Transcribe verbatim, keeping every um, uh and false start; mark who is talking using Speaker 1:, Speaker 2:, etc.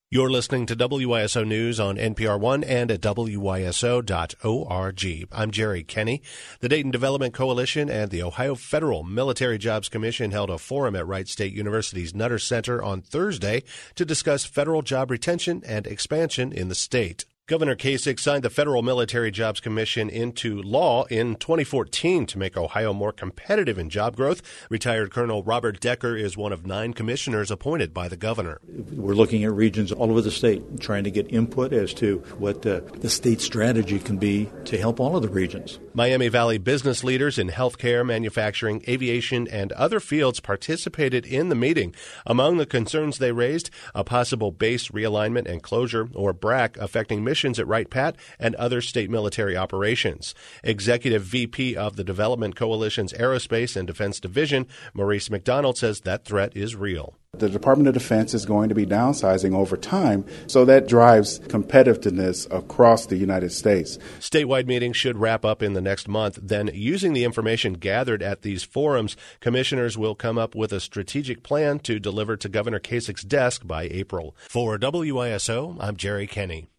Speaker 1: You're listening to W I S O News on N P R one and at W I S O dot org. I'm Jerry Kenny. The Dayton Development Coalition and the Ohio Federal Military Jobs Commission held a forum at Wright State University's Nutter Center on Thursday to discuss federal job retention and expansion in the state. Governor Kasich signed the Federal Military Jobs Commission into law in twenty fourteen to make Ohio more competitive in job growth. Retired Colonel Robert Decker is one of nine commissioners appointed by the governor.
Speaker 2: We're looking at regions all over the state, trying to get input as to what uh, the state strategy can be to help all of the regions.
Speaker 1: Miami Valley business leaders in healthcare, manufacturing, aviation, and other fields participated in the meeting. Among the concerns they raised, a possible base realignment and closure, or B R A C, affecting missions at Wright-Patt and other state military operations. Executive V P of the Development Coalition's Aerospace and Defense Division, Maurice McDonald, says that threat is real.
Speaker 3: The Department of Defense is going to be downsizing over time, so that drives competitiveness across the United States.
Speaker 1: Statewide meetings should wrap up in the next month. Then, using the information gathered at these forums, commissioners will come up with a strategic plan to deliver to Governor Kasich's desk by April. For W I S O, I'm Jerry Kenny.